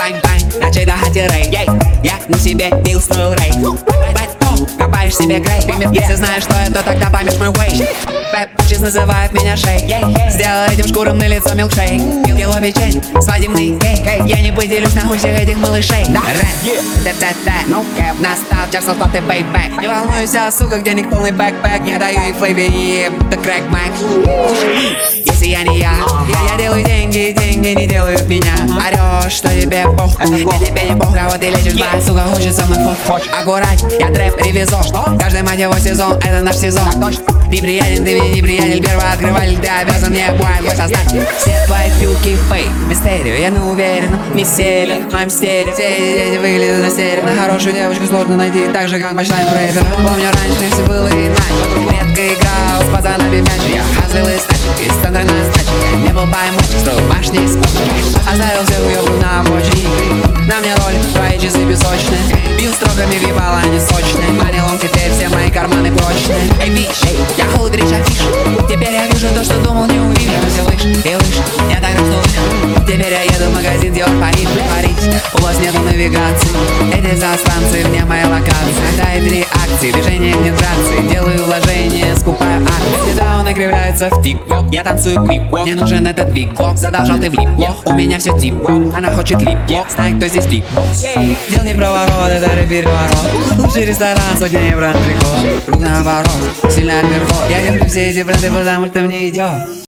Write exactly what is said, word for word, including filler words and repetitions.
Бань-бань, на чей-то хате рей. Я на себе бил строил рей. Копаешь себе грей. Если знаешь, что это, тогда поймешь мой way. Пэп называет меня шей. Сделал этим шкуром на лицо милкшейк. Кило печень, свадебный кейк. Я не поделюсь нахуй всех этих малышей. Настал час оплаты бейбэк. Не волнуйся, сука, где ник полный бэкпэк. Я даю и флейбе, и это крэк мэк. Если я не я, я, я делаю деньги, деньги не делают меня. Орешь, что тебе пох. Я тебе не пох, кого ты лечишь, да, сука, хочет со мной фот. Аккурать, я трэп ревизор. Каждый мать его сезон, это наш сезон. Ты приятен, ты мне не приятель, первый открыватель, ты обязан мне бой создать. Все твои трюки фейк, мистерию, я не уверен, не селен, в моем стиле. Все эти дети выглядят растерянно. Хорошую девочку сложно найти, так же как мощная брейдер. Помню, раньше все было иначе. Редко играл с пацанами в мяч. Я хазил из тачки, стандартная стачка. Не был поймочек, строил башни из кошек. Оставил всех уёбу на обочине. На мне роль, твои часы песочные. Бил строгами, въебал, они сочные. Манилом теперь все мои карманы прочные. Эй, бич, я холод речь афиш. Теперь я вижу то, что думал, не увижу. Все лышь, и лышь, я так расту. Теперь я еду в магазин, Диор, Париж, притворить. У вас нету навигации. Эти застанции вне моей локации. Дай три акции, движение генерации. Делаю вложение, скупаю акции. Всегда он игривляется в тик-ток. Я танцую клип-лок. Мне нужен этот биг-блок. Задолжал ты влип-лох. У меня все тип-лок. Она хочет лип-лок. Знает, кто здесь биг-босс. Дел не проворот, это рэп-переворот. Лучший ресторан, сотня евро, прикол. Рук наоборот, сильно перход. Я люблю все эти бренды, потому что мне идет.